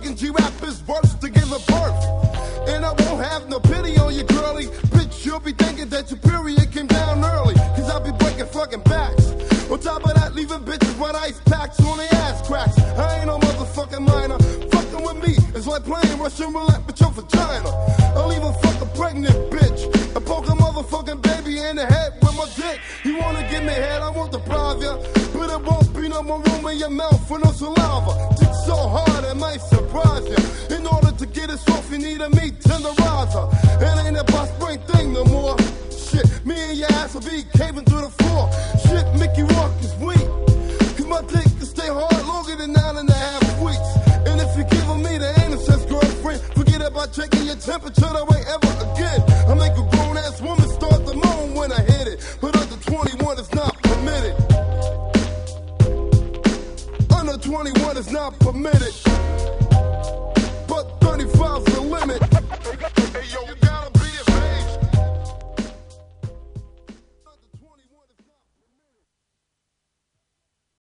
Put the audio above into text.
fucking G-Rap is worse to give a birth. And I won't have no pity on you, girlie. Bitch, you'll be thinking that your period came down early. Cause I'll be breaking fucking backs. On top of that, leaving bitches with ice packs on their ass cracks. I ain't no motherfucking minor. Fucking with me is like playing Russian roulette with your vagina. I'll leave a fucking pregnant bitch and poke a motherfucking baby in the head with my dick. You wanna give me head, I won't deprive ya. But it won't be no more room in your mouth for no saliva. Dick so hard it might surprise ya. In order to get it soft, you need a meat tenderizer. It ain't a boss brain thing no more. Shit, me and your ass will be caving to the floor. Shit, Mickey Rourke is weak. Cause my dick can stay hard longer than 9.5 weeks. And if you're giving me the innocence, girlfriend, forget about checking your temperature, that way ever again. I make a grown ass woman start to moan when I hit it. But under 21 is not permitted. Under 21 is not permitted.